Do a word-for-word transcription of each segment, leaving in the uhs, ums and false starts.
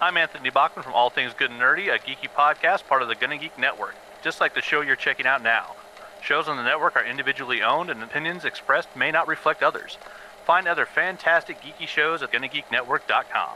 I'm Anthony Bachman from All Things Good and Nerdy, a geeky podcast part of the Gonna Geek Network, just like the show you're checking out now. Shows on the network are individually owned, and opinions expressed may not reflect others. Find other fantastic geeky shows at gonna geek network dot com.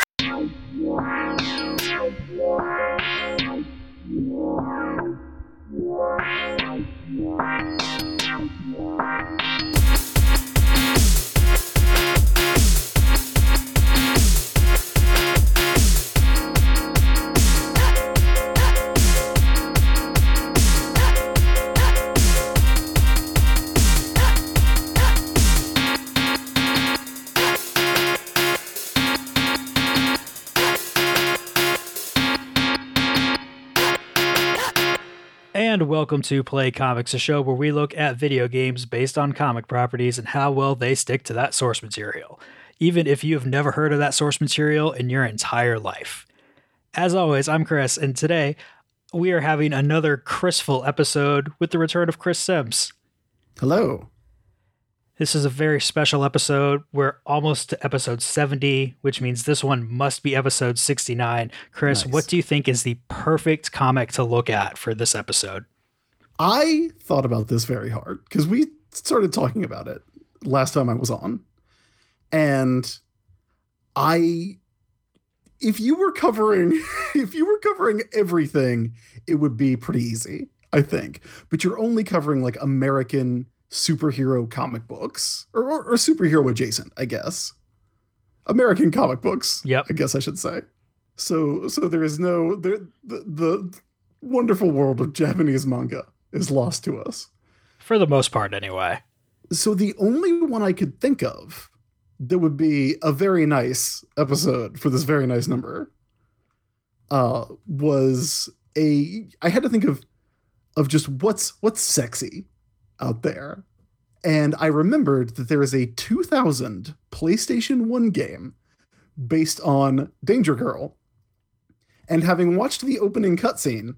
And welcome to Play Comics, a show where we look at video games based on comic properties and how well they stick to that source material, even if you've never heard of that source material in your entire life. As always, I'm Chris, and today we are having another Chrisful episode with the return of Chris Sims. Hello. This is a very special episode. We're almost to episode seventy, which means this one must be episode sixty-nine. Chris, Nice. What do you think is the perfect comic to look at for this episode? I thought about this very hard because we started talking about it last time I was on. And I, if you were covering, if you were covering everything, it would be pretty easy, I think. But you're only covering like American superhero comic books or, or, or superhero adjacent, I guess. American comic books. Yep. I guess I should say. So, so there is no, there, the, the wonderful world of Japanese manga is lost to us. For the most part, anyway. So the only one I could think of that would be a very nice episode for this very nice number uh, was a, I had to think of, of just what's, what's sexy out there. And I remembered that there is a two thousand PlayStation one game based on Danger Girl. And having watched the opening cutscene,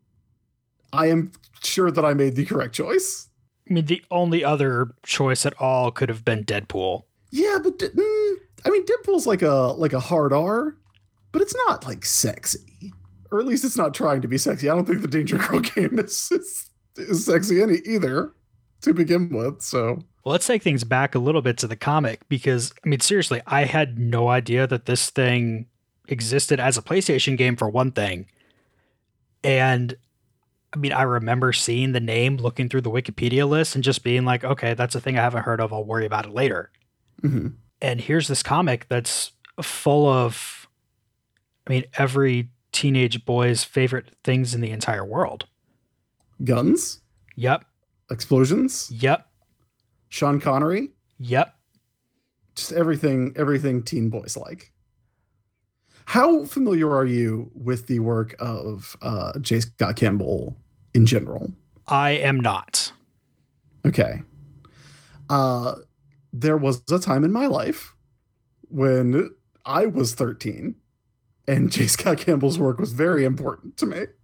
I am sure that I made the correct choice. I mean, the only other choice at all could have been Deadpool. Yeah, but mm, I mean, Deadpool's like a like a hard R, but it's not like sexy, or at least it's not trying to be sexy. I don't think the Danger Girl game is is, is sexy any either to begin with. So well, let's take things back a little bit to the comic because I mean, seriously, I had no idea that this thing existed as a PlayStation game for one thing, and I mean, I remember seeing the name, looking through the Wikipedia list, and just being like, okay, that's a thing I haven't heard of. I'll worry about it later. mm-hmm. And here's this comic that's full of, I mean, every teenage boy's favorite things in the entire world. Guns, Yep. explosions, Yep. Sean Connery, Yep. just everything, everything teen boys like. How familiar are you with the work of uh, J. Scott Campbell in general? I am not. Okay. Uh, there was a time in my life when I was thirteen and J. Scott Campbell's work was very important to me.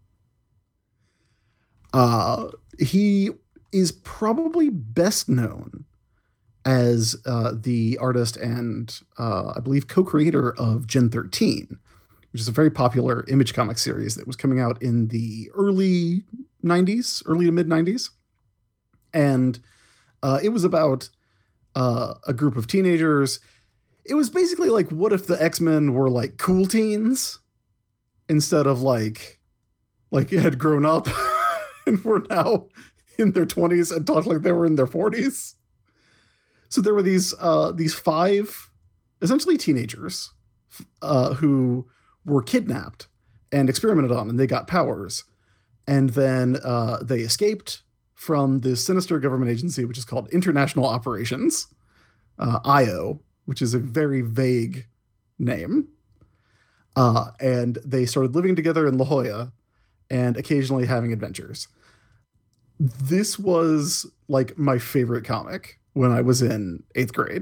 Uh, he is probably best known as uh, the artist and uh, I believe co-creator of Gen thirteen, which is a very popular Image comic series that was coming out in the early nineties, early to mid nineties. And uh, it was about uh, a group of teenagers. It was basically like, what if the X-Men were like cool teens instead of like, like had grown up and were now in their twenties and talked like they were in their forties. So there were these uh, these five, essentially teenagers, uh, who were kidnapped and experimented on, and they got powers. And then uh, they escaped from this sinister government agency, which is called International Operations, uh, I O, which is a very vague name. Uh, and they started living together in La Jolla and occasionally having adventures. This was like my favorite comic when I was in eighth grade.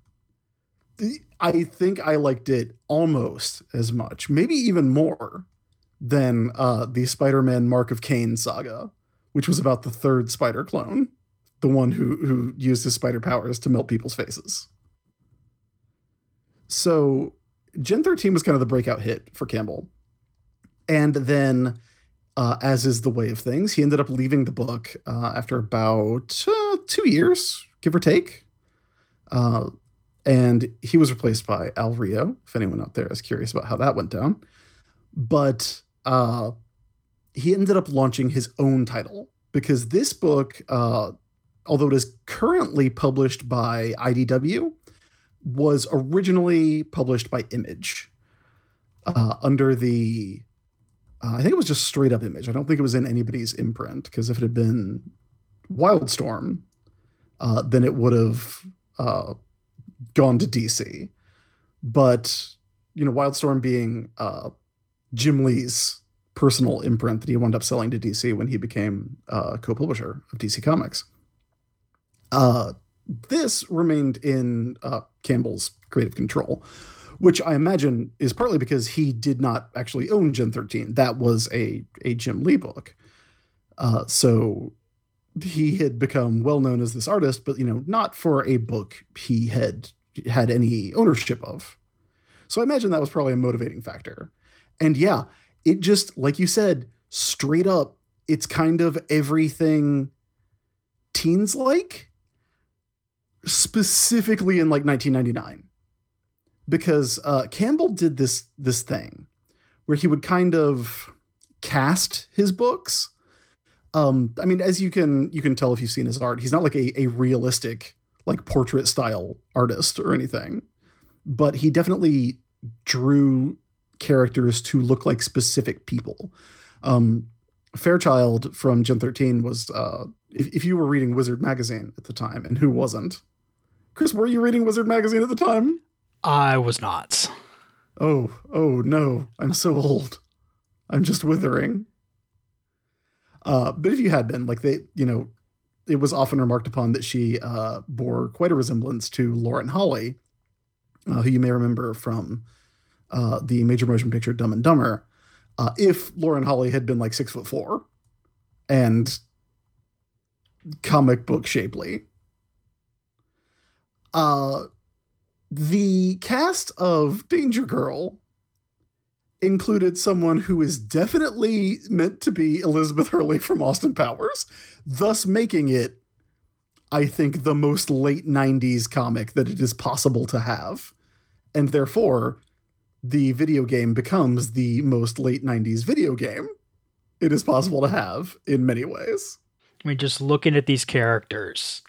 I think I liked it almost as much, maybe even more, than uh, the Spider-Man Mark of Cain saga, which was about the third spider clone, the one who who used his spider powers to melt people's faces. So Gen thirteen was kind of the breakout hit for Campbell. And then, uh, as is the way of things, he ended up leaving the book uh, after about uh, two years, give or take. Uh, and he was replaced by Al Rio, if anyone out there is curious about how that went down. But uh, he ended up launching his own title, because this book, uh, although it is currently published by I D W, was originally published by Image uh, under the, uh, I think it was just straight up Image. I don't think it was in anybody's imprint, because if it had been Wildstorm, uh, then it would have uh, gone to D C. But, you know, Wildstorm being uh, Jim Lee's personal imprint that he wound up selling to D C when he became uh, co-publisher of D C Comics. Uh, this remained in uh, Campbell's creative control, which I imagine is partly because he did not actually own Gen thirteen. That was a, a Jim Lee book. Uh, so he had become well known as this artist, but, you know, not for a book he had had any ownership of. So I imagine that was probably a motivating factor. And yeah, it just, like you said, straight up, it's kind of everything teens like, specifically in like nineteen ninety-nine. Because uh, Campbell did this this thing where he would kind of cast his books. Um, I mean, as you can you can tell if you've seen his art, he's not like a, a realistic, like portrait style artist or anything, but he definitely drew characters to look like specific people. Um, Fairchild from Gen thirteen was, uh, if, if you were reading Wizard magazine at the time, and who wasn't? Chris, were you reading Wizard magazine at the time? I was not. Oh, oh no, I'm so old. I'm just withering. Uh, but if you had been, like, they, you know, it was often remarked upon that she uh, bore quite a resemblance to Lauren Holly, uh, who you may remember from uh, the major motion picture Dumb and Dumber. Uh, if Lauren Holly had been like six foot four and comic book shapely. Uh, the cast of Danger Girl included someone who is definitely meant to be Elizabeth Hurley from Austin Powers, thus making it, I think, the most late nineties comic that it is possible to have. And therefore, the video game becomes the most late nineties video game it is possible to have in many ways. I mean, just looking at these characters,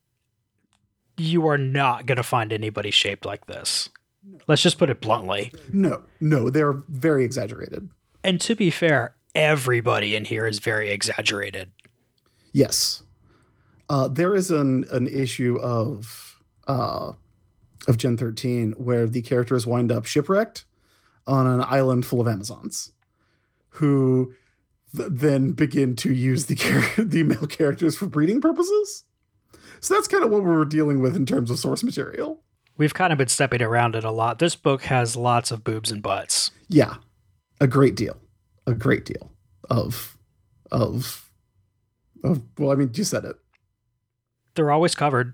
you are not going to find anybody shaped like this. Let's just put it bluntly. No, no, they're very exaggerated. And to be fair, everybody in here is very exaggerated. Yes. Uh, there is an, an issue of uh, of Gen thirteen where the characters wind up shipwrecked on an island full of Amazons, who th- then begin to use the char- the male characters for breeding purposes. So that's kind of what we were dealing with in terms of source material. We've kind of been stepping around it a lot. This book has lots of boobs and butts. Yeah, a great deal, a great deal of of of. Well, I mean, you said it. They're always covered.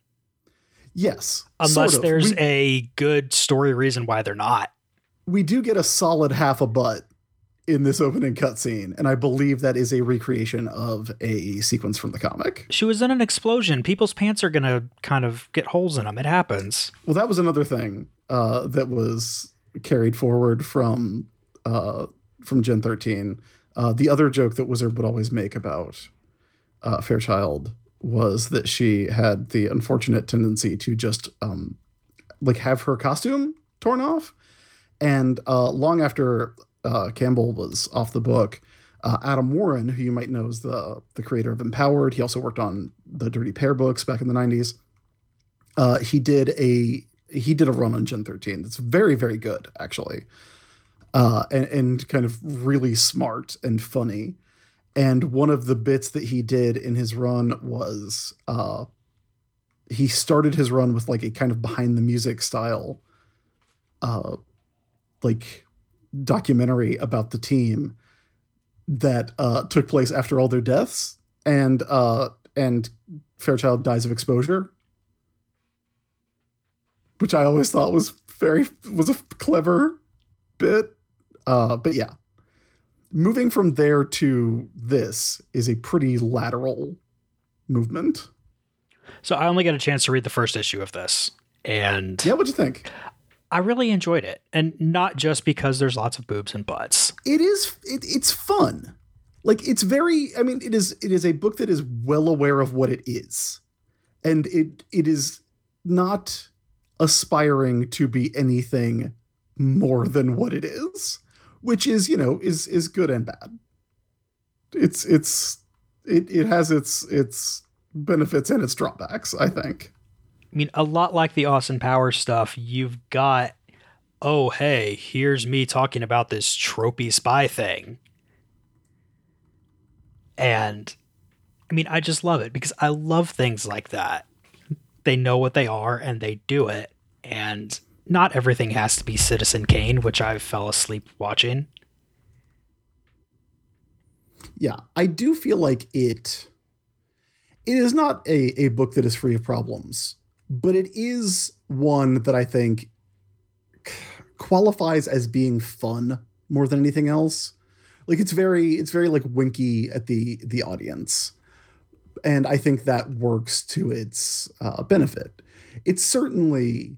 Yes, unless sort of. there's we, a good story reason why they're not. We do get a solid half a butt in this opening cutscene, and I believe that is a recreation of a sequence from the comic. She was in an explosion. People's pants are going to kind of get holes in them. It happens. Well, that was another thing uh, that was carried forward from uh, from Gen thirteen. Uh, the other joke that Wizard would always make about uh, Fairchild was that she had the unfortunate tendency to just um, like have her costume torn off. And uh, long after uh, Campbell was off the book, uh, Adam Warren, who you might know is the, the creator of Empowered, he also worked on the Dirty Pair books back in the nineties. Uh, he did a he did a run on Gen thirteen that's very, very good, actually, uh, and, and kind of really smart and funny. And one of the bits that he did in his run was uh, he started his run with like a kind of behind the music style uh, like documentary about the team that uh, took place after all their deaths, and uh, and Fairchild dies of exposure. which I always thought was very was a clever bit. Uh, but yeah, moving from there to this is a pretty lateral movement. So I only got a chance to read the first issue of this, and yeah, what'd you think? I really enjoyed it, and not just because there's lots of boobs and butts. It is. It, it's fun. Like it's very. I mean, it is. It is a book that is well aware of what it is, and it it is not aspiring to be anything more than what it is, which is, you know, is is good and bad. It's it's it it has its its benefits and its drawbacks, I think. I mean, a lot like the Austin Powers stuff, you've got, oh, hey, here's me talking about this tropey spy thing. And, I mean, I just love it because I love things like that. They know what they are and they do it. And not everything has to be Citizen Kane, which I fell asleep watching. Yeah, I do feel like it... It is not a, a book that is free of problems, but it is one that I think qualifies as being fun more than anything else. Like it's very, it's very like winky at the, the audience. And I think that works to its uh, benefit. It's certainly,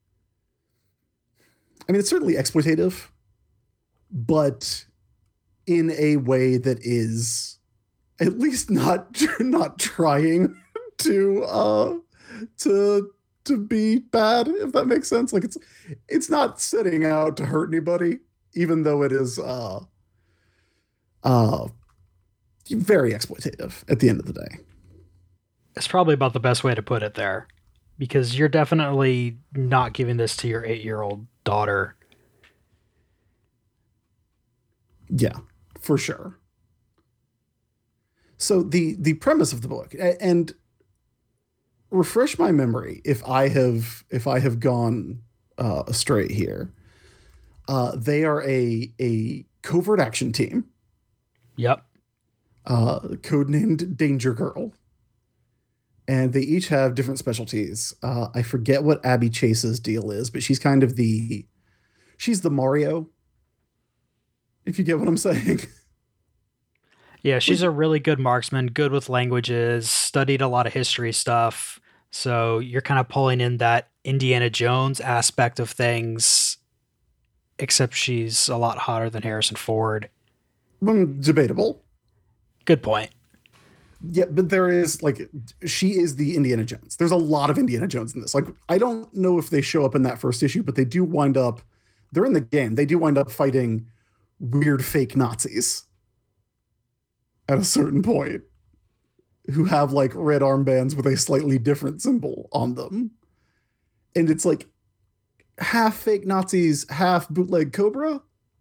I mean, it's certainly exploitative, but in a way that is at least not not trying to uh to to be bad, if that makes sense. Like it's it's not setting out to hurt anybody, even though it is uh uh very exploitative at the end of the day. It's probably about the best way to put it there, because you're definitely not giving this to your eight-year-old daughter. Yeah, for sure. So the the premise of the book, and refresh my memory if I have if I have gone uh, astray here. Uh, they are a a covert action team. Yep. Uh, codenamed Danger Girl, and they each have different specialties. Uh, I forget what Abby Chase's deal is, but she's kind of the she's the Mario, if you get what I'm saying. Yeah, she's a really good marksman, good with languages, studied a lot of history stuff. So you're kind of pulling in that Indiana Jones aspect of things, except she's a lot hotter than Harrison Ford. Um, debatable. Good point. Yeah, but there is, like, she is the Indiana Jones. There's a lot of Indiana Jones in this. Like, I don't know if they show up in that first issue, but they do wind up, they're in the game. They do wind up fighting weird fake Nazis at a certain point, who have like red armbands with a slightly different symbol on them. And it's like half fake Nazis, half bootleg Cobra.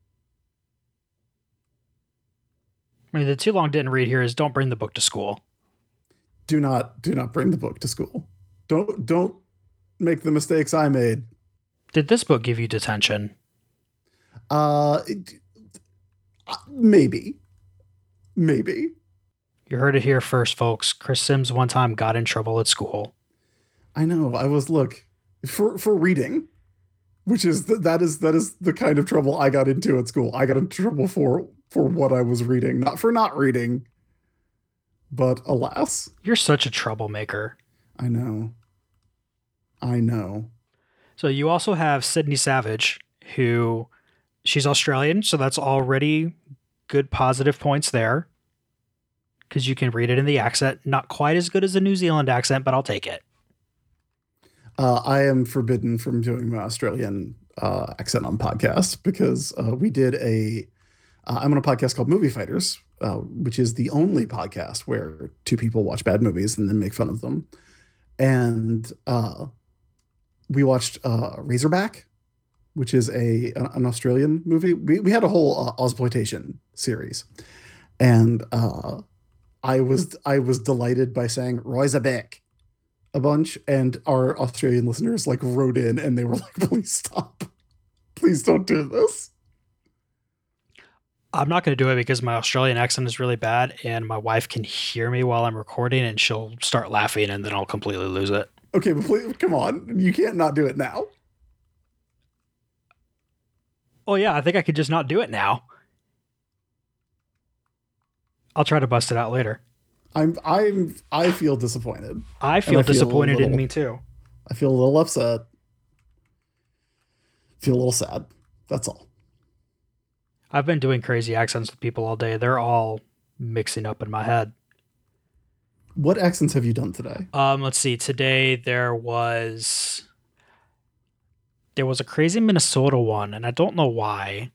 I mean, the too long didn't read here is don't bring the book to school. Do not, do not bring the book to school. Don't, don't make the mistakes I made. Did this book give you detention? Uh, it, maybe. Maybe. You heard it here first, folks. Chris Sims one time got in trouble at school. I know. I was, look, for for reading, which is th- that is that is the kind of trouble I got into at school. I got into trouble for for what I was reading, not for not reading. But alas, you're such a troublemaker. I know. I know. So you also have Sydney Savage, who she's Australian, so that's already good positive points there, because you can read it in the accent. Not quite as good as the New Zealand accent, but I'll take it. Uh, I am forbidden from doing my Australian uh, accent on podcasts because uh, we did a. Uh, I'm on a podcast called Movie Fighters, uh, which is the only podcast where two people watch bad movies and then make fun of them. And uh, we watched uh, Razorback, which is a an Australian movie. We we had a whole uh, Ozploitation series, and uh, I was I was delighted by saying Razorback a bunch, and our Australian listeners like wrote in and they were like, "Please stop, please don't do this." I'm not going to do it because my Australian accent is really bad, and my wife can hear me while I'm recording, and she'll start laughing, and then I'll completely lose it. Okay, but please, come on. You can't not do it now. Oh yeah, I think I could just not do it now. I'll try to bust it out later. I'm I'm I feel disappointed. I feel I feel disappointed little, in me too. I feel a little upset. Feel a little sad. That's all. I've been doing crazy accents with people all day. They're all mixing up in my head. What accents have you done today? Um, let's see. Today there was there was a crazy Minnesota one, and I don't know why.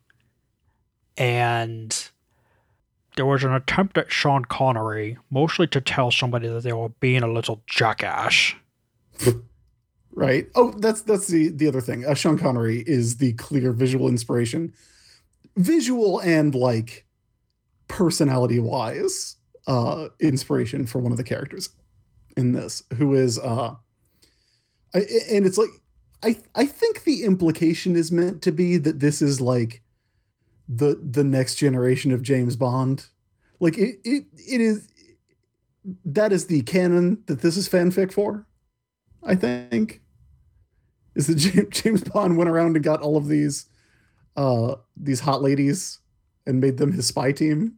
And there was an attempt at Sean Connery, mostly to tell somebody that they were being a little jackass. Right. Oh, that's that's the the other thing. Uh, Sean Connery is the clear visual inspiration, visual and like personality wise, uh, inspiration for one of the characters in this, who is uh, I, and it's like I I think the implication is meant to be that this is like the the next generation of James Bond. Like it it it is that is the canon that this is fanfic for, I think. Is that James Bond went around and got all of these uh these hot ladies and made them his spy team?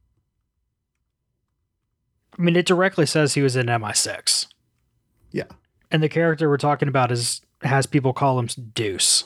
I mean, it directly says he was in M I six. Yeah. And the character we're talking about is has people call him Deuce.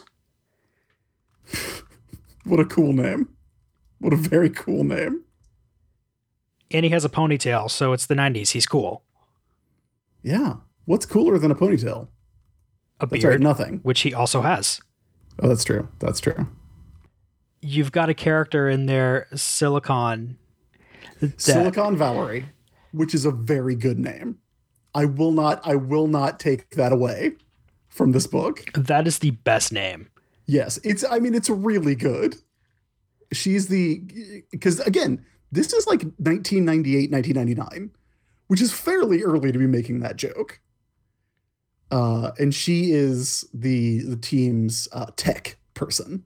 What a cool name. What a very cool name. And he has a ponytail, so it's the nineties. He's cool. Yeah. What's cooler than a ponytail? A That's beard, right, nothing. which he also has. Oh, that's true. That's true. You've got a character in there, Silicon. that- Silicon Valerie, which is a very good name. I will not I will not take that away from this book. That is the best name. Yes, it's I mean it's really good. She's the because again, this is like nineteen ninety-eight, nineteen ninety-nine, which is fairly early to be making that joke. Uh, and she is the the team's uh, tech person.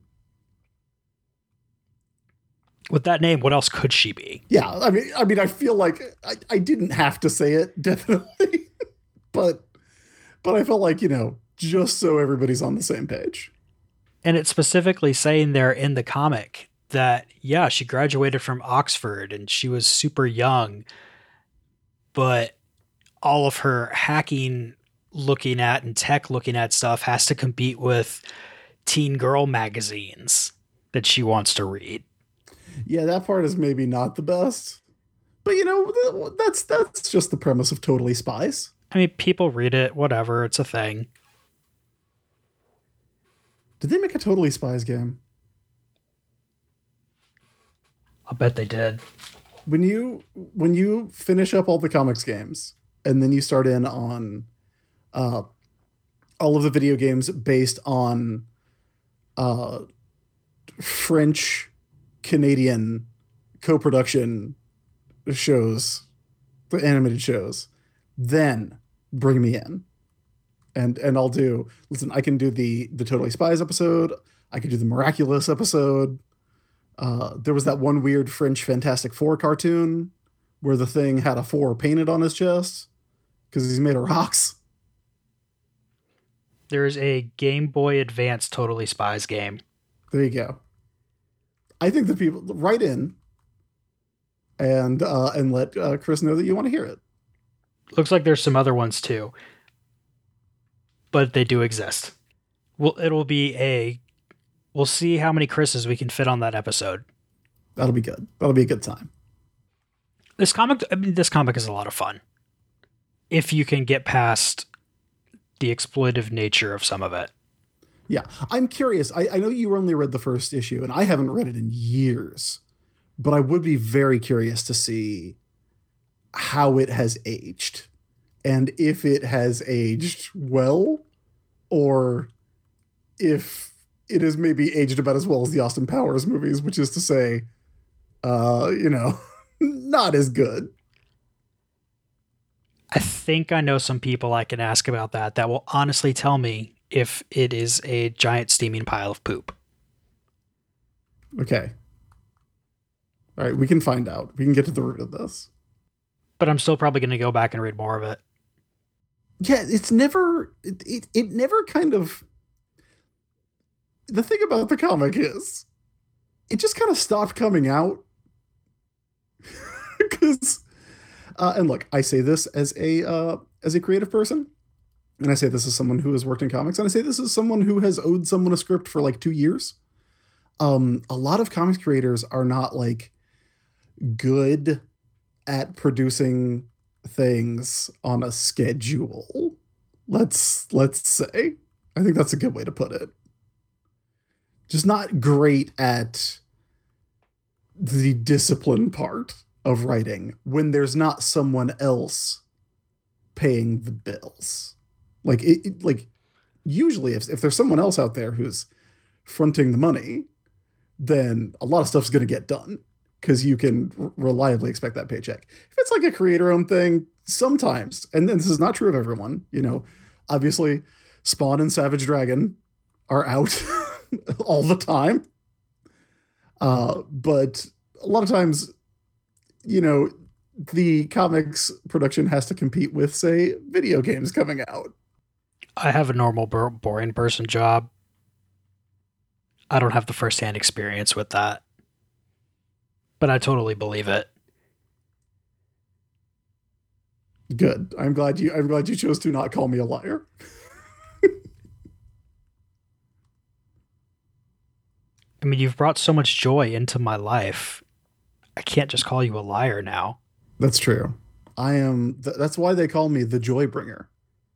With that name, what else could she be? Yeah, I mean, I mean, I feel like I, I didn't have to say it definitely, but but I felt like you know just so everybody's on the same page. And it's specifically saying there in the comic that, yeah, she graduated from Oxford and she was super young, but all of her hacking looking at and tech looking at stuff has to compete with teen girl magazines that she wants to read. Yeah, that part is maybe not the best, but you know that's that's just the premise of Totally Spies. I mean, people read it, whatever, it's a thing. Did they make a Totally Spies game? I'll bet they did. When you when you finish up all the comics games and then you start in on uh, all of the video games based on uh, French Canadian co-production shows, the animated shows, then bring me in. And and I'll do listen, I can do the the Totally Spies episode, I can do the Miraculous episode. Uh, there was that one weird French Fantastic Four cartoon where the Thing had a four painted on his chest because he's made of rocks. There's a Game Boy Advance Totally Spies game. There you go. I think the people write in and uh, and let uh, Chris know that you want to hear it. Looks like there's some other ones too, but they do exist. Well, it'll be a. We'll see how many Chris's we can fit on that episode. That'll be good. That'll be a good time. This comic, I mean, this comic is a lot of fun if you can get past the exploitive nature of some of it. Yeah, I'm curious. I, I know you only read the first issue, and I haven't read it in years, but I would be very curious to see how it has aged and if it has aged well or if it has maybe aged about as well as the Austin Powers movies, which is to say, uh, you know, not as good. I think I know some people I can ask about that that will honestly tell me if it is a giant steaming pile of poop. Okay. All right, we can find out. We can get to the root of this. But I'm still probably going to go back and read more of it. Yeah, it's never it, it it never kind of. The thing about the comic is, it just kind of stopped coming out because. Uh, and look, I say this as a uh, as a creative person, and I say this as someone who has worked in comics, and I say this as someone who has owed someone a script for like two years. Um, a lot of comics creators are not like good at producing things on a schedule. Let's let's say. I think that's a good way to put it. Just not great at the discipline part of writing when there's not someone else paying the bills. Like it, it like usually if, if there's someone else out there who's fronting the money, then a lot of stuff's going to get done because you can r- reliably expect that paycheck. If it's like a creator-owned thing, sometimes, and then this is not true of everyone, you know, obviously Spawn and Savage Dragon are out all the time. Uh, but a lot of times, you know, the comics production has to compete with, say, video games coming out. I have a normal, boring person job. I don't have the first-hand experience with that. But I totally believe it. Good. I'm glad you I'm glad you chose to not call me a liar. I mean, you've brought so much joy into my life. I can't just call you a liar now. That's true. I am th- that's why they call me the joy bringer.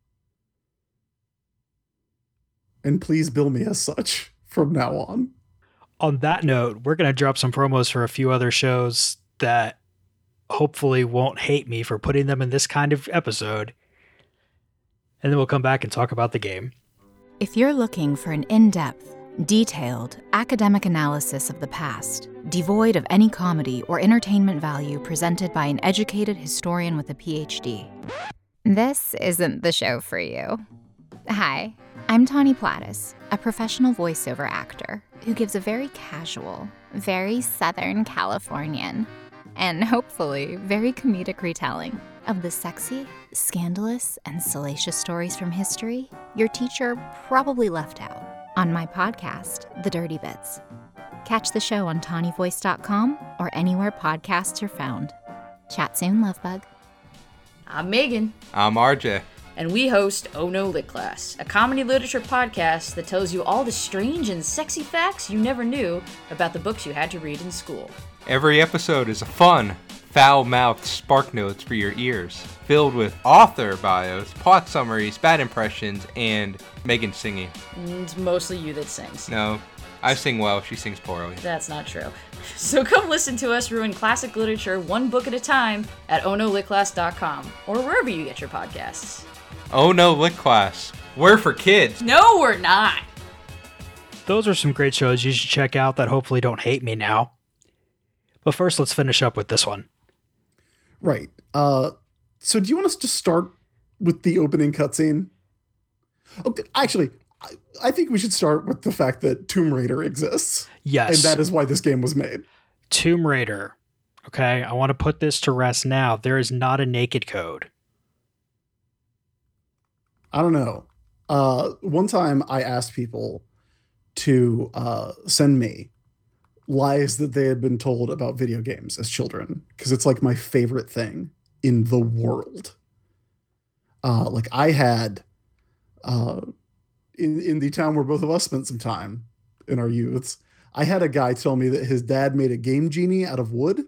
And please bill me as such from now on. On that note, we're going to drop some promos for a few other shows that hopefully won't hate me for putting them in this kind of episode. And then we'll come back and talk about the game. If you're looking for an in-depth, detailed, academic analysis of the past, devoid of any comedy or entertainment value presented by an educated historian with a P H D, this isn't the show for you. Hi, I'm Tawny Plattis, a professional voiceover actor who gives a very casual, very Southern Californian, and hopefully very comedic retelling of the sexy, scandalous, and salacious stories from history your teacher probably left out on my podcast, The Dirty Bits. Catch the show on tawny voice dot com or anywhere podcasts are found. Chat soon, Lovebug. I'm Megan. I'm R J. And we host Oh No Lit Class, a comedy literature podcast that tells you all the strange and sexy facts you never knew about the books you had to read in school. Every episode is a fun, foul-mouthed spark notes for your ears, filled with author bios, plot summaries, bad impressions, and Megan singing. It's mostly you that sings. No, I sing well, she sings poorly. That's not true. So come listen to us ruin classic literature one book at a time at oh no lit class dot com or wherever you get your podcasts. Oh No Lit Class. We're for kids. No, we're not. Those are some great shows you should check out that hopefully don't hate me now. But first, let's finish up with this one. Right. Uh, so do you want us to start with the opening cutscene? Okay, actually, I, I think we should start with the fact that Tomb Raider exists. Yes. And that is why this game was made. Tomb Raider. Okay, I want to put this to rest now. There is not a naked code. I don't know. Uh, one time I asked people to uh, send me lies that they had been told about video games as children, because it's like my favorite thing in the world. Uh, like I had uh, in, in the town where both of us spent some time in our youths, I had a guy tell me that his dad made a game genie out of wood.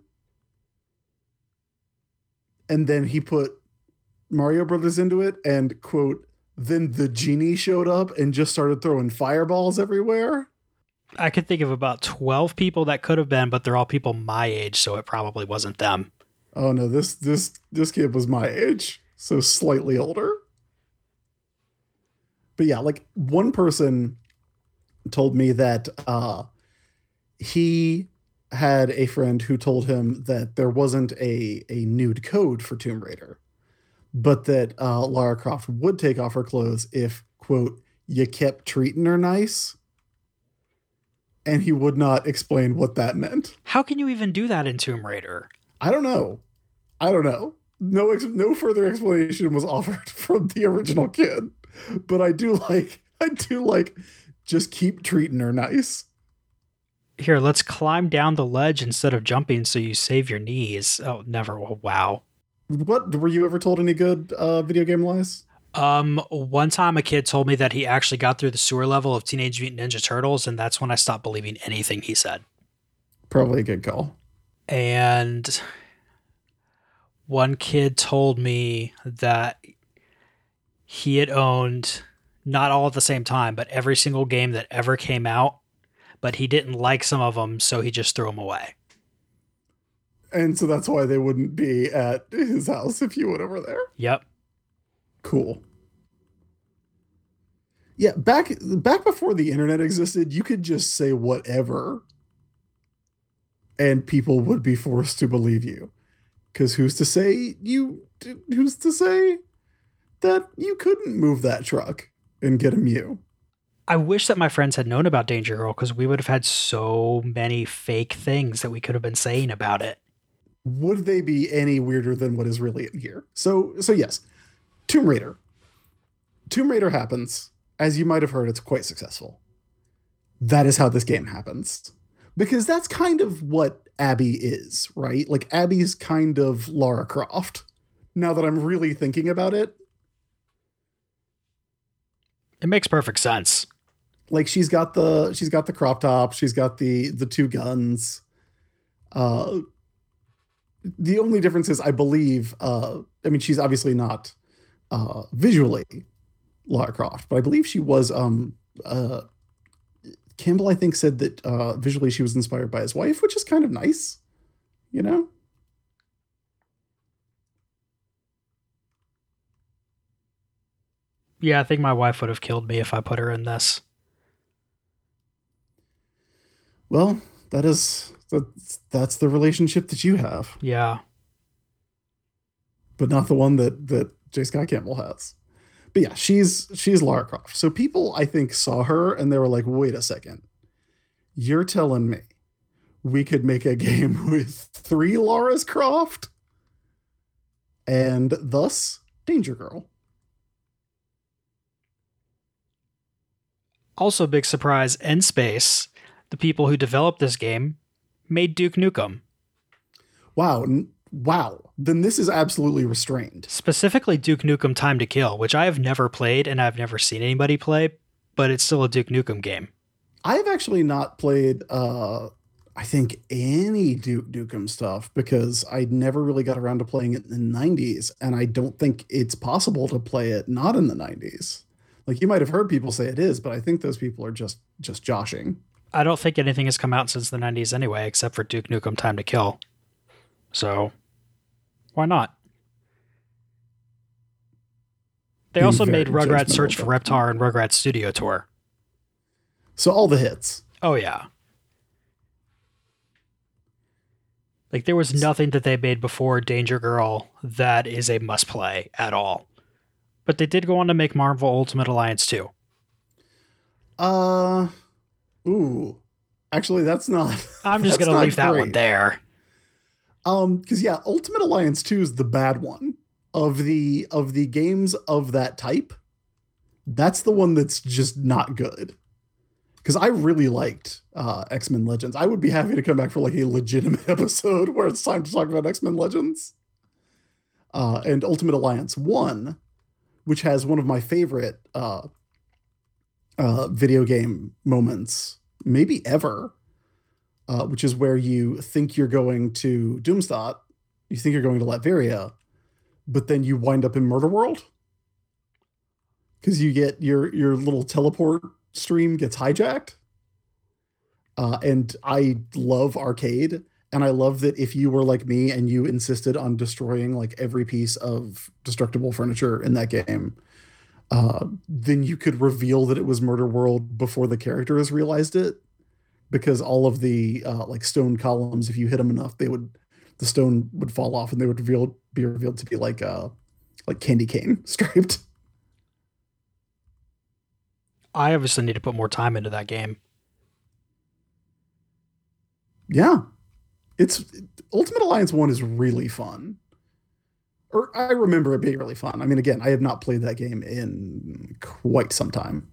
And then he put Mario Brothers into it and, quote, then the genie showed up and just started throwing fireballs everywhere. I could think of about twelve people that could have been, but they're all people my age, so it probably wasn't them. Oh no, this this this kid was my age, so slightly older. But yeah, like one person told me that uh, he had a friend who told him that there wasn't a, a nude code for Tomb Raider, but that uh, Lara Croft would take off her clothes if, quote, you kept treating her nice. And he would not explain what that meant. How can you even do that in Tomb Raider? I don't know. I don't know. no ex- no further explanation was offered from the original kid, but I do like I do like just keep treating her nice. Here, let's climb down the ledge instead of jumping so you save your knees. Oh, never. Oh, wow. What were you ever told any good uh, video game lies? Um, one time a kid told me that he actually got through the sewer level of Teenage Mutant Ninja Turtles, and that's when I stopped believing anything he said. Probably a good call. And one kid told me that he had owned, not all at the same time, but every single game that ever came out, but he didn't like some of them, so he just threw them away. And so that's why they wouldn't be at his house if you went over there. Yep. Cool. Yeah, back back before the internet existed, you could just say whatever and people would be forced to believe you. Because who's to say you who's to say that you couldn't move that truck and get a Mew? I wish that my friends had known about Danger Girl, because we would have had so many fake things that we could have been saying about it. Would they be any weirder than what is really in here? So, so yes, Tomb Raider. Tomb Raider happens. As you might have heard, it's quite successful. That is how this game happens. Because that's kind of what Abby is, right? Like, Abby's kind of Lara Croft. Now that I'm really thinking about it. It makes perfect sense. Like, she's got the she's got the crop top, she's got the the two guns. Uh the only difference is, I believe, uh I mean, she's obviously not uh visually Lara Croft, but I believe she was um uh Campbell, I think, said that uh visually she was inspired by his wife, which is kind of nice, you know? Yeah, I think my wife would have killed me if I put her in this. Well, that is that's, that's the relationship that you have, Yeah. but not the one that that J. Scott Campbell has. But yeah, she's she's Lara Croft. So people, I think, saw her and they were like, wait a second. You're telling me we could make a game with three Laras Croft? And thus, Danger Girl. Also, big surprise, N-Space, the people who developed this game, made Duke Nukem. Wow. N- wow. Then this is absolutely restrained. Specifically Duke Nukem Time to Kill, which I have never played and I've never seen anybody play, but it's still a Duke Nukem game. I've actually not played, uh, I think, any Duke Nukem stuff because I never really got around to playing it in the nineties, and I don't think it's possible to play it not in the nineties. Like, you might have heard people say it is, but I think those people are just just joshing. I don't think anything has come out since the nineties anyway, except for Duke Nukem Time to Kill. So, why not? They Being also very made Rugrats judgmental Search for about Reptar and Rugrats Studio Tour. So all the hits. Oh, yeah. Like, there was nothing that they made before Danger Girl that is a must-play at all. But they did go on to make Marvel Ultimate Alliance two. Uh, ooh. Actually, that's not... I'm just going to leave that great. one there. Um, because yeah, Ultimate Alliance two is the bad one of the of the games of that type. That's the one that's just not good. Because I really liked uh, X-Men Legends. I would be happy to come back for like a legitimate episode where it's time to talk about X-Men Legends. Uh, and Ultimate Alliance one, which has one of my favorite uh, uh, video game moments, maybe ever. Uh, which is where you think you're going to Doomstadt, you think you're going to Latveria, but then you wind up in Murder World because you get your your little teleport stream gets hijacked. Uh, and I love arcade, and I love that if you were like me and you insisted on destroying like every piece of destructible furniture in that game, uh, then you could reveal that it was Murder World before the characters realized it. Because all of the uh, like stone columns, if you hit them enough, they would the stone would fall off, and they would reveal be revealed to be like uh like candy cane striped. I obviously need to put more time into that game. Yeah, it's Ultimate Alliance one is really fun, or I remember it being really fun. I mean, again, I have not played that game in quite some time.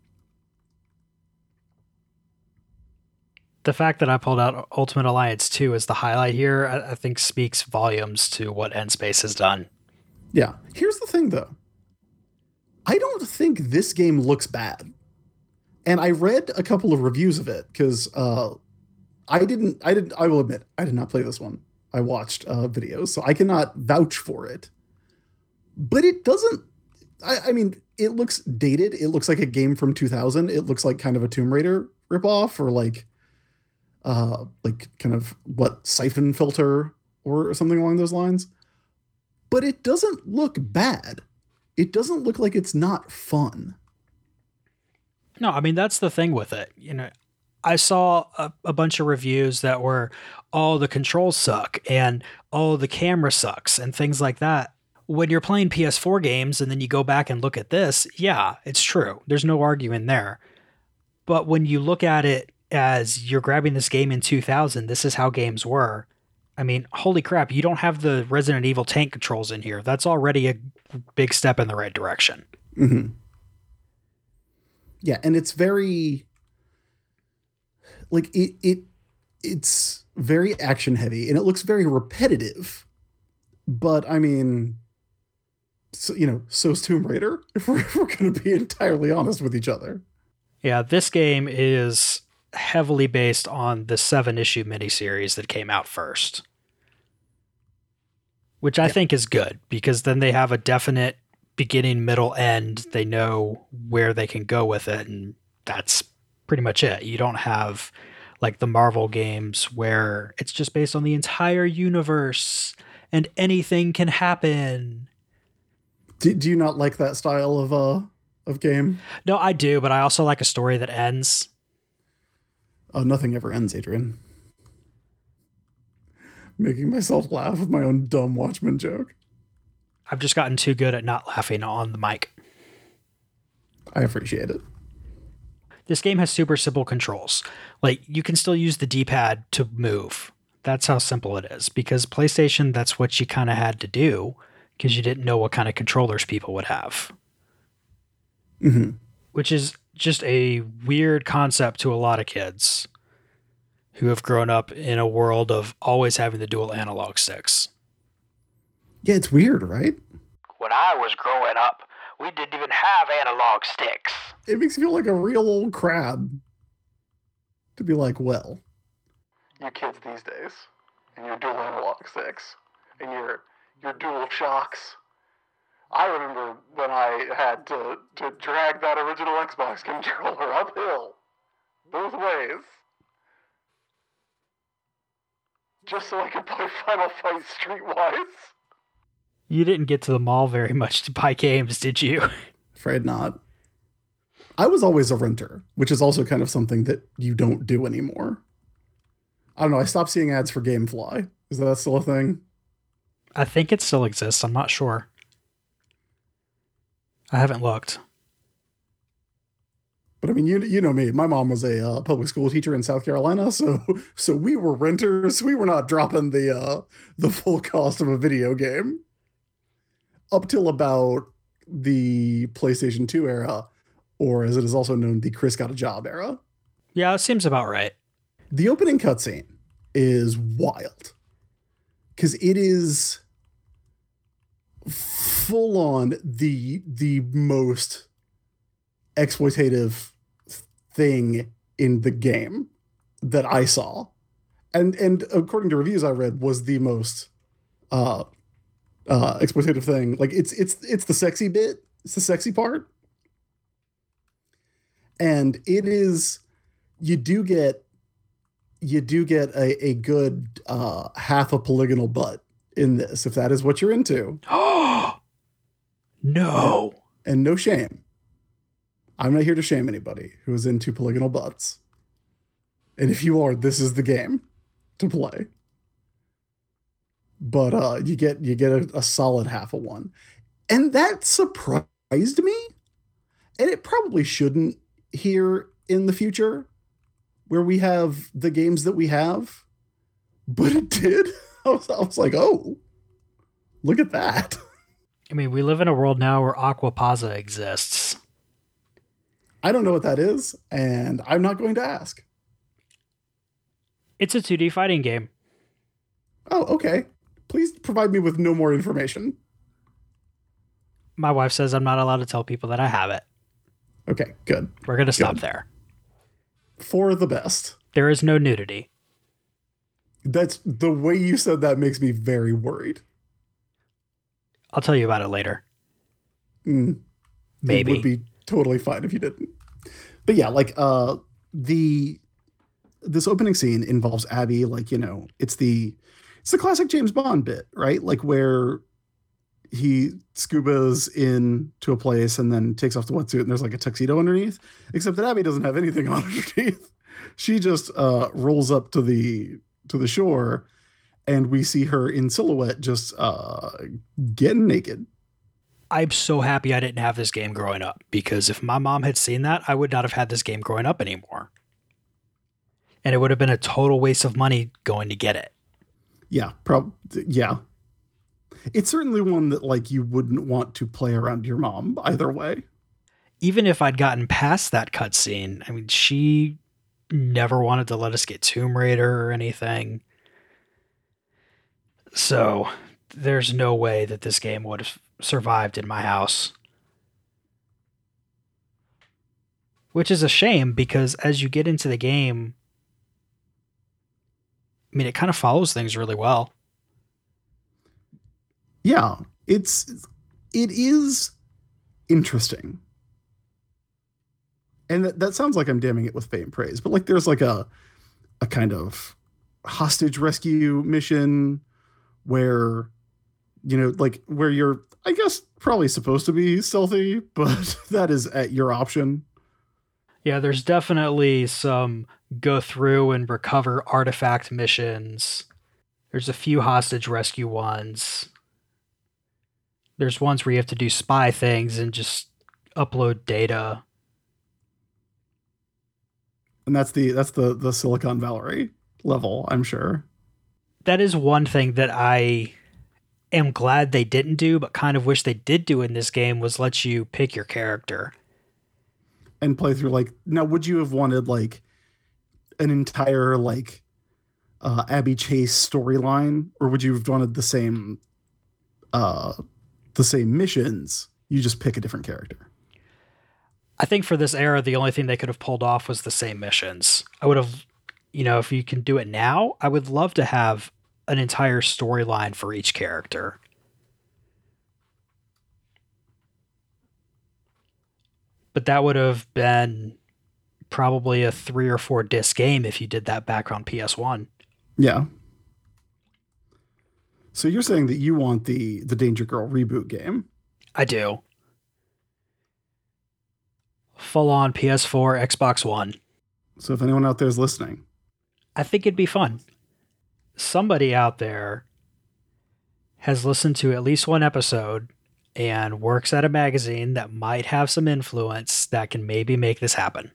The fact that I pulled out Ultimate Alliance two as the highlight here, I, I think speaks volumes to what N-Space has done. Yeah. Here's the thing, though. I don't think this game looks bad. And I read a couple of reviews of it because uh, I didn't, I didn't, I will admit, I did not play this one. I watched uh, videos, so I cannot vouch for it. But it doesn't, I, I mean, it looks dated. It looks like a game from two thousand. It looks like kind of a Tomb Raider ripoff, or like, uh, like kind of what, Siphon Filter or something along those lines. But it doesn't look bad. It doesn't look like it's not fun. No, I mean, that's the thing with it. You know, I saw a, a bunch of reviews that were, oh, the controls suck and oh, the camera sucks and things like that. When you're playing P S four games and then you go back and look at this, yeah, it's true. There's no arguing there. But when you look at it as you're grabbing this game in two thousand, this is how games were. I mean, holy crap, you don't have the Resident Evil tank controls in here. That's already a big step in the right direction. Mm-hmm. Yeah, and it's very, like, it it it's very action heavy, and it looks very repetitive. But, I mean, so, you know, so's Tomb Raider, if we're, if we're going to be entirely honest with each other. Yeah, this game is heavily based on the seven-issue miniseries that came out first. Which I yeah. think is good, because then they have a definite beginning, middle, end. They know where they can go with it, and that's pretty much it. You don't have like the Marvel games where it's just based on the entire universe and anything can happen. Do, do you not like that style of uh of game? No, I do, but I also like a story that ends. Oh, nothing ever ends, Adrian. Making myself laugh with my own dumb Watchmen joke. I've just gotten too good at not laughing on the mic. I appreciate it. This game has super simple controls. Like, you can still use the D-pad to move. That's how simple it is. Because PlayStation, that's what you kind of had to do, because you didn't know what kind of controllers people would have. Mm-hmm. Which is just a weird concept to a lot of kids who have grown up in a world of always having the dual analog sticks. Yeah, it's weird, right? When I was growing up, we didn't even have analog sticks. It makes me feel like a real old crab to be like, well, you kids these days, and your dual analog sticks, and your your dual shocks. I remember when I had to, to drag that original Xbox controller uphill, both ways, just so I could play Final Fight Streetwise. You didn't get to the mall very much to buy games, did you? Afraid not. I was always a renter, which is also kind of something that you don't do anymore. I don't know, I stopped seeing ads for GameFly. Is that still a thing? I think it still exists, I'm not sure. I haven't looked. But I mean, you you know me. My mom was a uh, public school teacher in South Carolina, so so we were renters. We were not dropping the uh, the full cost of a video game. Up till about the PlayStation two era, or as it is also known, the Chris Got a Job era. Yeah, it seems about right. The opening cutscene is wild, because it is full on the the most exploitative thing in the game that I saw, and and according to reviews I read, was the most uh uh exploitative thing. Like it's it's it's the sexy bit, it's the sexy part, and it is you do get you do get a, a good uh half a polygonal butt in this, if that is what you're into. Oh no. And no shame. I'm not here to shame anybody who is into polygonal butts. And if you are, this is the game to play. But uh, you get you get a, a solid half of one. And that surprised me. And it probably shouldn't here in the future, where we have the games that we have. But it did. I was, I was like, oh, Look at that. I mean, we live in a world now where Aquapaza exists. I don't know what that is, and I'm not going to ask. It's a two D fighting game. Oh, okay. Please provide me with no more information. My wife says I'm not allowed to tell people that I have it. Okay, good. We're going to stop Good. there. For the best. There is no nudity. That's the way you said that makes me very worried. I'll tell you about it later. Mm, Maybe. It would be totally fine if you didn't. But yeah, like uh the this opening scene involves Abby, like, you know, it's the it's the classic James Bond bit, right? Like where he scubas in to a place and then takes off the wetsuit and there's like a tuxedo underneath, except that Abby doesn't have anything on underneath. She just uh rolls up to the to the shore, and we see her in silhouette just uh getting naked. I'm so happy I didn't have this game growing up, because if my mom had seen that, I would not have had this game growing up anymore. And it would have been a total waste of money going to get it. Yeah, prob yeah. It's certainly one that like you wouldn't want to play around your mom either way. Even if I'd gotten past that cutscene, I mean, she never wanted to let us get Tomb Raider or anything. So there's no way that this game would have survived in my house. Which is a shame, because as you get into the game, I mean, it kind of follows things really well. Yeah, it's it is interesting. And that, that sounds like I'm damning it with faint praise, but like there's like a a kind of hostage rescue mission where, you know, like where you're, I guess, probably supposed to be stealthy, but that is at your option. Yeah, there's definitely some go through and recover artifact missions. There's a few hostage rescue ones. There's ones where you have to do spy things and just upload data. And that's the that's the the Silicon Valley level, I'm sure. That is one thing that I am glad they didn't do, but kind of wish they did do in this game, was let you pick your character. And play through, like, now would you have wanted like an entire like uh Abby Chase storyline, or would you have wanted the same uh the same missions, you just pick a different character? I think for this era, the only thing they could have pulled off was the same missions. I would have, you know, if you can do it now, I would love to have an entire storyline for each character. But that would have been probably a three or four disc game if you did that back on P S one. Yeah. So you're saying that you want the the Danger Girl reboot game? I do. Full on P S four, Xbox One. So if anyone out there is listening, I think it'd be fun. Somebody out there has listened to at least one episode and works at a magazine that might have some influence that can maybe make this happen.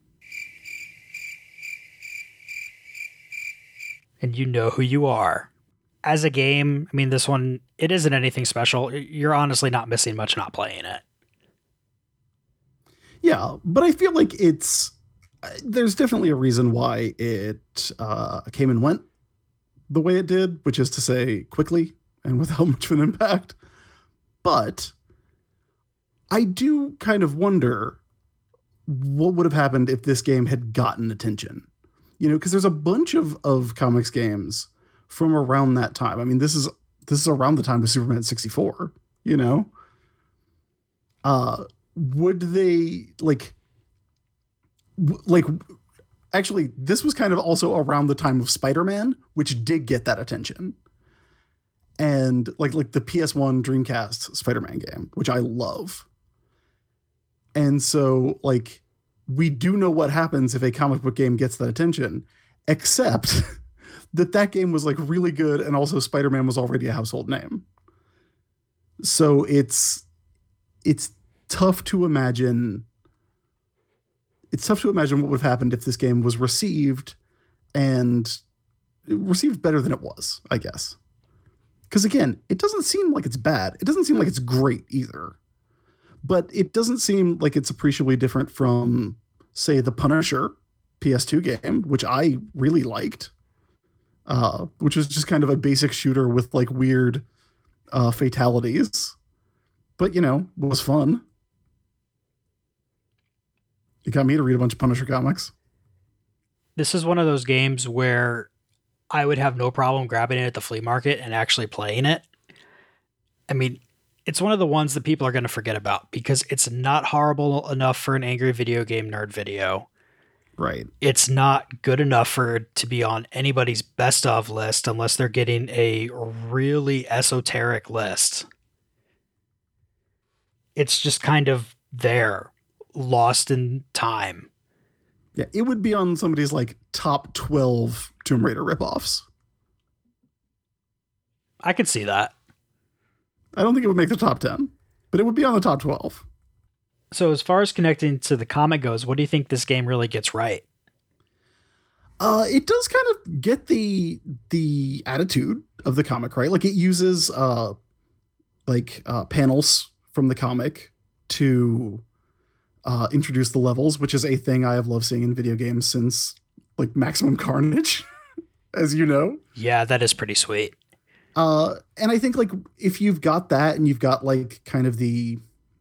And you know who you are. As a game, I mean, this one, it isn't anything special. You're honestly not missing much not playing it. Yeah, but I feel like it's there's definitely a reason why it uh, came and went the way it did, which is to say quickly and without much of an impact. But I do kind of wonder what would have happened if this game had gotten attention. You know, because there's a bunch of, of comics games from around that time. I mean, this is this is around the time of Superman sixty-four, you know? Uh would they like w- like actually this was kind of also around the time of Spider-Man, which did get that attention. And like like the P S one Dreamcast Spider-Man game, which I love. And so like we do know what happens if a comic book game gets that attention, except that that game was like really good, and also Spider-Man was already a household name. So it's it's tough to imagine. It's tough to imagine what would have happened if this game was received and received better than it was, I guess. Because again, it doesn't seem like it's bad. It doesn't seem like it's great either. But it doesn't seem like it's appreciably different from, say, The Punisher P S two game, which I really liked, uh, which was just kind of a basic shooter with like weird uh, fatalities. But, you know, was fun. It got me to read a bunch of Punisher comics. This is one of those games where I would have no problem grabbing it at the flea market and actually playing it. I mean, it's one of the ones that people are going to forget about because it's not horrible enough for an angry video game nerd video. Right. It's not good enough for it to be on anybody's best of list unless they're getting a really esoteric list. It's just kind of there, lost in time. Yeah, it would be on somebody's like top twelve Tomb Raider ripoffs. I could see that. I don't think it would make the top ten, but it would be on the top twelve. So as far as connecting to the comic goes, what do you think this game really gets right? Uh, it does kind of get the the attitude of the comic, right? Like it uses uh, like uh, panels from the comic to uh, introduce the levels, which is a thing I have loved seeing in video games since like Maximum Carnage, as you know. Yeah, that is pretty sweet. Uh, and I think like if you've got that and you've got like kind of the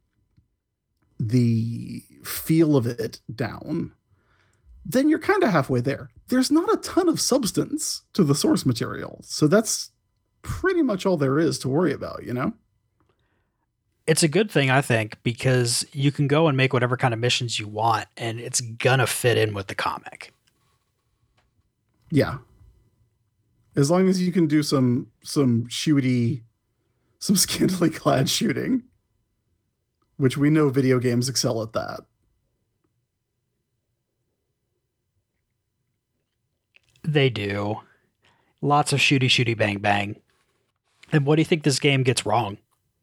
the feel of it down, then you're kind of halfway there. There's not a ton of substance to the source material, so that's pretty much all there is to worry about, you know? It's a good thing, I think, because you can go and make whatever kind of missions you want, and it's gonna fit in with the comic. Yeah. As long as you can do some some shooty, some scantily clad shooting, which we know video games excel at that. They do. Lots of shooty, shooty, bang, bang. And what do you think this game gets wrong?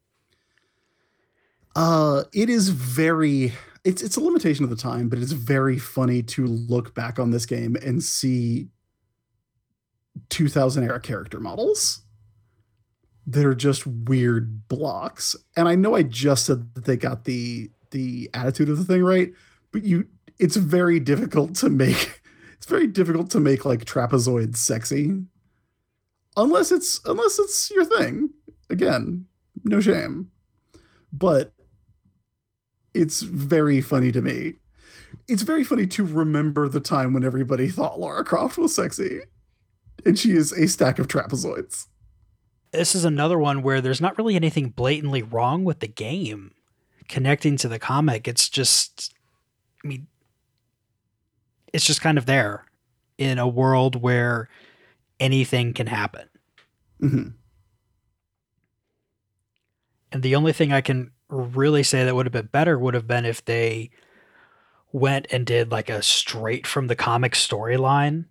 Uh, it is very... It's, it's a limitation of the time, but it's very funny to look back on this game and see two thousand era character models that are just weird blocks. And I know I just said that they got the the attitude of the thing right, but you it's very difficult to make it's very difficult to make like trapezoids sexy. Unless it's unless it's your thing. Again, no shame. But it's very funny to me. It's very funny to remember the time when everybody thought Lara Croft was sexy. And she is a stack of trapezoids. This is another one where there's not really anything blatantly wrong with the game connecting to the comic. It's just, I mean, it's just kind of there in a world where anything can happen. Mm-hmm. And the only thing I can really say that would have been better would have been if they went and did like a straight from the comic storyline.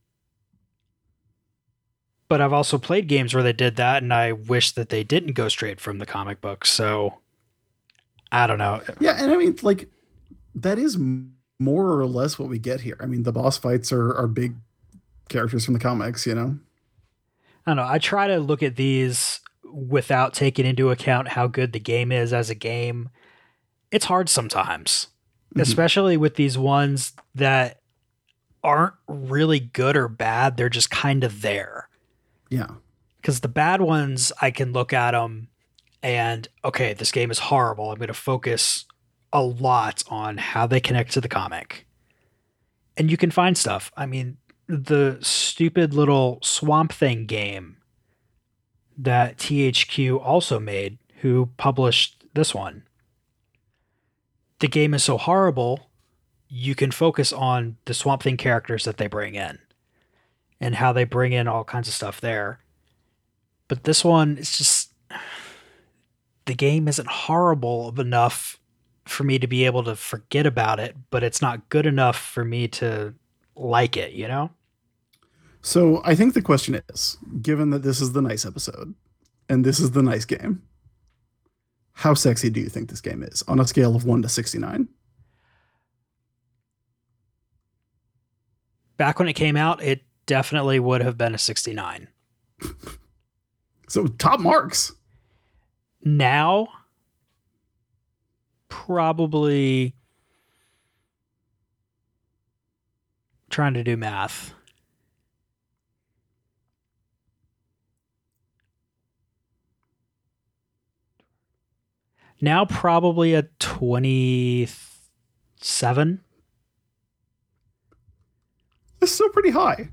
But I've also played games where they did that, and I wish that they didn't go straight from the comic book. So, I don't know. Yeah, and I mean, like, that is more or less what we get here. I mean, the boss fights are, are big characters from the comics, you know? I don't know. I try to look at these without taking into account how good the game is as a game. It's hard sometimes, mm-hmm. especially with these ones that aren't really good or bad. They're just kind of there. Yeah. Because the bad ones, I can look at them and, okay, this game is horrible. I'm going to focus a lot on how they connect to the comic. And you can find stuff. I mean, the stupid little Swamp Thing game that T H Q also made, who published this one. The game is so horrible, you can focus on the Swamp Thing characters that they bring in. And how they bring in all kinds of stuff there. But this one, it's just... The game isn't horrible enough for me to be able to forget about it, but it's not good enough for me to like it, you know? So I think the question is, given that this is the nice episode, and this is the nice game, how sexy do you think this game is on a scale of one to sixty-nine? Back when it came out, it definitely would have been a sixty-nine. So top marks. Now, probably trying to do math. Now probably a twenty-seven. That's still pretty high.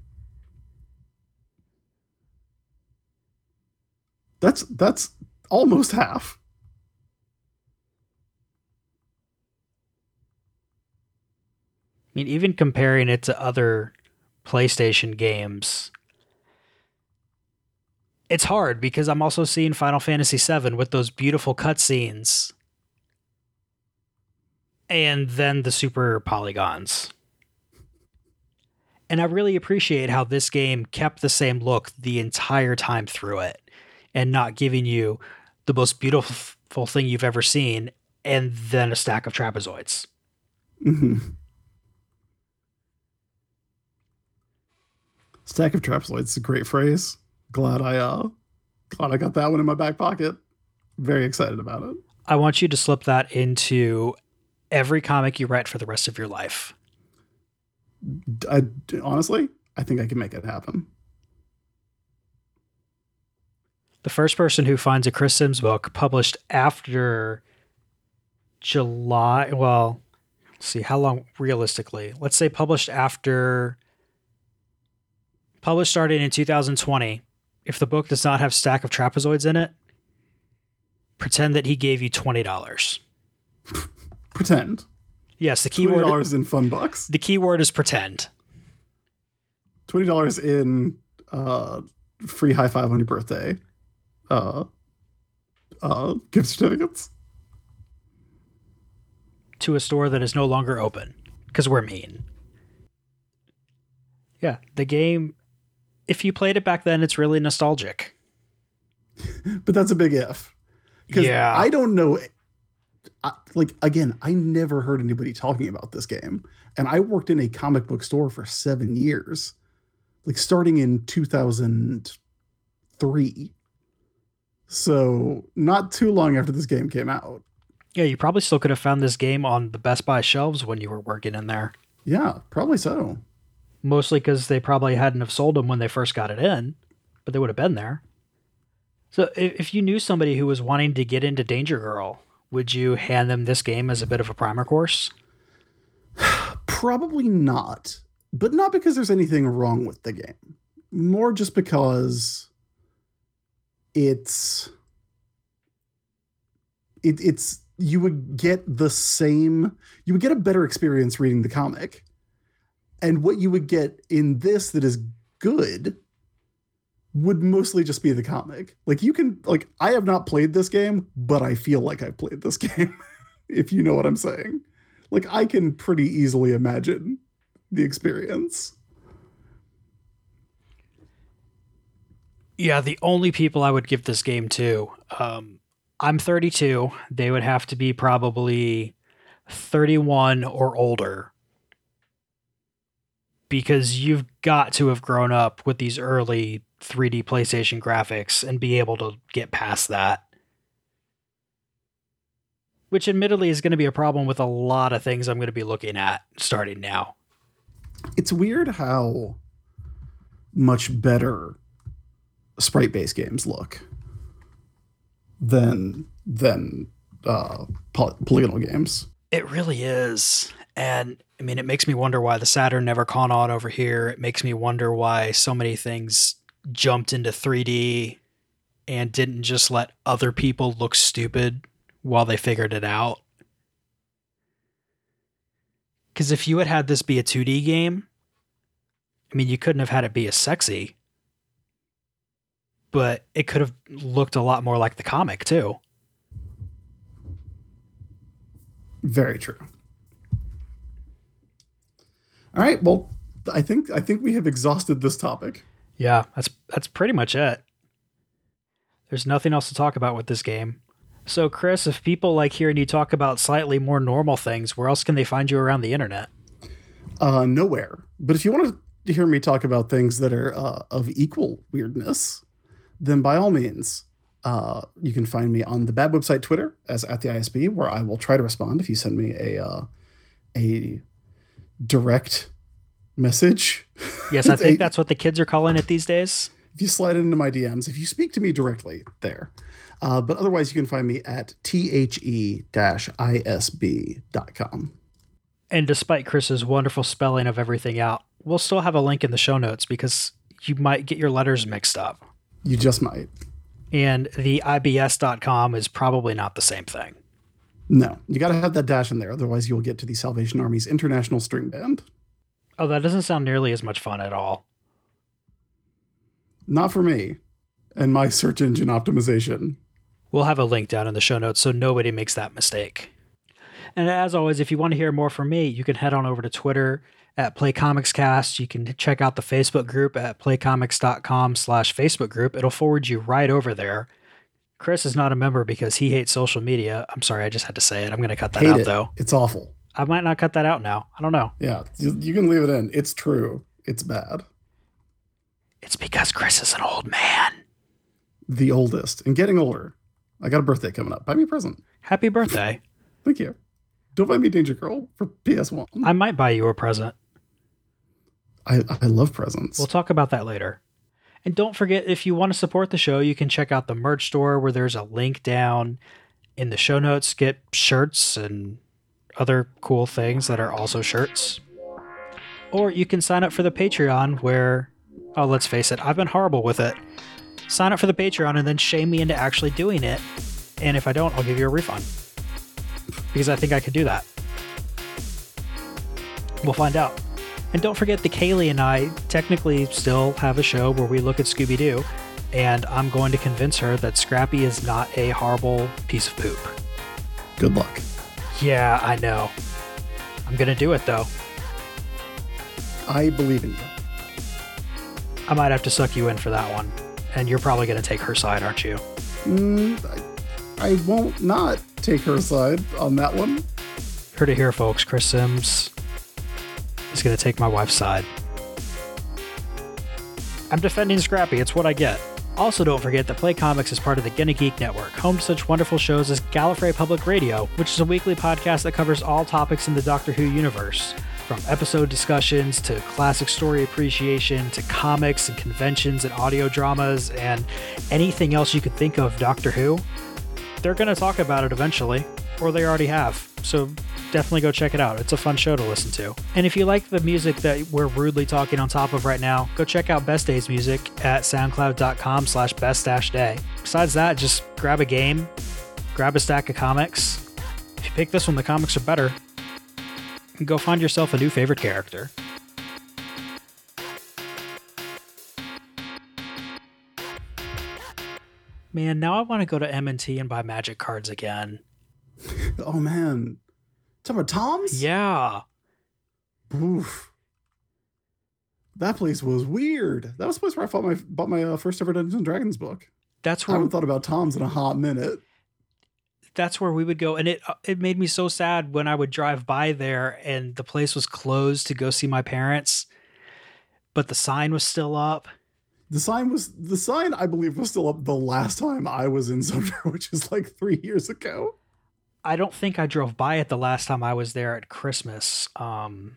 That's that's almost half. I mean, even comparing it to other PlayStation games, it's hard because I'm also seeing Final Fantasy seven with those beautiful cutscenes and then the super polygons. And I really appreciate how this game kept the same look the entire time through it and not giving you the most beautiful thing you've ever seen and then a stack of trapezoids. Mm-hmm. Stack of trapezoids is a great phrase. Glad I uh glad I got that one in my back pocket. Very excited about it. I want you to slip that into every comic you write for the rest of your life. I honestly, I think I can make it happen. The first person who finds a Chris Sims book published after July, well, let's see, how long realistically? Let's say published after, published starting in two thousand twenty. If the book does not have Stack of Trapezoids in it, pretend that he gave you twenty dollars. Pretend. Yes, the keyword twenty dollars in fun bucks. The keyword is pretend. twenty dollars in uh, free high five on your birthday. Uh, uh, gift certificates. To a store that is no longer open. Because we're mean. Yeah, the game, if you played it back then, it's really nostalgic. But that's a big if. Because yeah. I don't know... I, like, again, I never heard anybody talking about this game. And I worked in a comic book store for seven years. Like, starting in two thousand three. So, not too long after this game came out. Yeah, you probably still could have found this game on the Best Buy shelves when you were working in there. Yeah, probably so. Mostly because they probably hadn't have sold them when they first got it in. But they would have been there. So, if you knew somebody who was wanting to get into Danger Girl... would you hand them this game as a bit of a primer course? Probably not. But not because there's anything wrong with the game. More just because it's... It, it's... You would get the same... You would get a better experience reading the comic. And what you would get in this that is good... would mostly just be the comic. Like, you can, like, I have not played this game, but I feel like I played this game, if you know what I'm saying. Like, I can pretty easily imagine the experience. Yeah, the only people I would give this game to, um, I'm thirty-two. They would have to be probably thirty-one or older. Because you've got to have grown up with these early three D PlayStation graphics and be able to get past that. Which admittedly is going to be a problem with a lot of things I'm going to be looking at starting now. It's weird how much better sprite-based games look than than uh, poly- polygonal games. It really is. And I mean, it makes me wonder why the Saturn never caught on over here. It makes me wonder why so many things jumped into three D and didn't just let other people look stupid while they figured it out. Because if you had had this be a two D game, I mean, you couldn't have had it be as sexy, but it could have looked a lot more like the comic too. Very true. All right, well, I think I think we have exhausted this topic. Yeah, that's that's pretty much it. There's nothing else to talk about with this game. So, Chris, if people like hearing you talk about slightly more normal things, where else can they find you around the internet? Uh, nowhere. But if you want to hear me talk about things that are uh, of equal weirdness, then by all means, uh, you can find me on the Bad Website Twitter as at the I S B, where I will try to respond if you send me a uh, a direct message. Yes, I think that's what the kids are calling it these days. If you slide into my D Ms, if you speak to me directly there. Uh, but otherwise, you can find me at the I S B dot com. And despite Chris's wonderful spelling of everything out, we'll still have a link in the show notes because you might get your letters mixed up. You just might. And the I B S dot com is probably not the same thing. No, you got to have that dash in there. Otherwise, you'll get to the Salvation Army's International String Band. Oh, that doesn't sound nearly as much fun at all. Not for me and my search engine optimization. We'll have a link down in the show notes so nobody makes that mistake. And as always, if you want to hear more from me, you can head on over to Twitter at PlayComicsCast. You can check out the Facebook group at playcomics.com slash Facebook group. It'll forward you right over there. Chris is not a member because he hates social media. I'm sorry, I just had to say it. I'm going to cut that Hate out, it. though. It's awful. I might not cut that out now. I don't know. Yeah, you, you can leave it in. It's true. It's bad. It's because Chris is an old man. The oldest and getting older. I got a birthday coming up. Buy me a present. Happy birthday. Thank you. Don't buy me Danger Girl for P S one. I might buy you a present. I, I love presents. We'll talk about that later. And don't forget, if you want to support the show, you can check out the merch store where there's a link down in the show notes. Get shirts and other cool things that are also shirts. Or you can sign up for the Patreon where, oh, let's face it, I've been horrible with it. Sign up for the Patreon and then shame me into actually doing it. And if I don't, I'll give you a refund. Because I think I could do that. We'll find out. And don't forget that Kaylee and I technically still have a show where we look at Scooby-Doo, and I'm going to convince her that Scrappy is not a horrible piece of poop. Good luck. Yeah, I know. I'm going to do it, though. I believe in you. I might have to suck you in for that one. And you're probably going to take her side, aren't you? Mm, I, I won't not take her side on that one. Heard it here, folks. Chris Sims is going to take my wife's side. I'm defending Scrappy. It's what I get. Also, don't forget that Play Comics is part of the Gonna Geek Network, home to such wonderful shows as Gallifrey Public Radio, which is a weekly podcast that covers all topics in the Doctor Who universe. From episode discussions to classic story appreciation to comics and conventions and audio dramas and anything else you could think of Doctor Who, they're going to talk about it eventually, or they already have. So definitely go check it out. It's a fun show to listen to. And if you like the music that we're rudely talking on top of right now, go check out Best Days music at soundcloud.com slash best dash day. Besides that, just grab a game, grab a stack of comics. If you pick this one, the comics are better. And go find yourself a new favorite character. Man, now I want to go to M and T and buy Magic cards again. Oh, man. Talking about Tom's? Yeah. Oof. That place was weird. That was the place where I bought my, bought my uh, first ever Dungeons and Dragons book. That's I where haven't thought about Tom's in a hot minute. That's where we would go, and it it made me so sad when I would drive by there and the place was closed to go see my parents, but the sign was still up. The sign was the sign I believe was still up the last time I was in Sumter, which is like three years ago. I don't think I drove by it the last time I was there at Christmas. Um,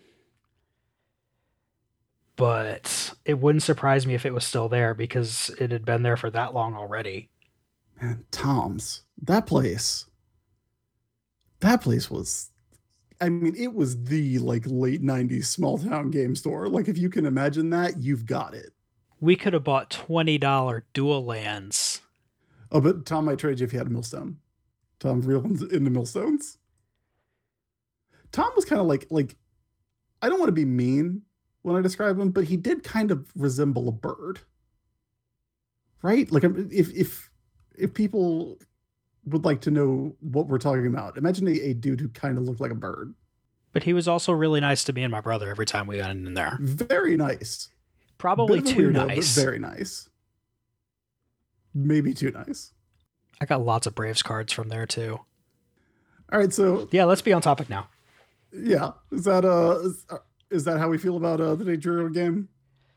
but it wouldn't surprise me if it was still there because it had been there for that long already. Man, Tom's. That place. That place was, I mean, it was the like late nineties small town game store. Like if you can imagine that, you've got it. We could have bought twenty dollars dual lands. Oh, but Tom might trade you if you had a millstone. Tom real into millstones. Tom was kind of like, like, I don't want to be mean when I describe him, but he did kind of resemble a bird. Right? Like if, if, if people would like to know what we're talking about, imagine a, a dude who kind of looked like a bird. But he was also really nice to me and my brother every time we got in there. Very nice. Probably too weirdo, nice. But very nice. Maybe too nice. I got lots of Braves cards from there too. All right, so yeah, let's be on topic now. Yeah, is that uh, is, is that how we feel about uh, the Danger game?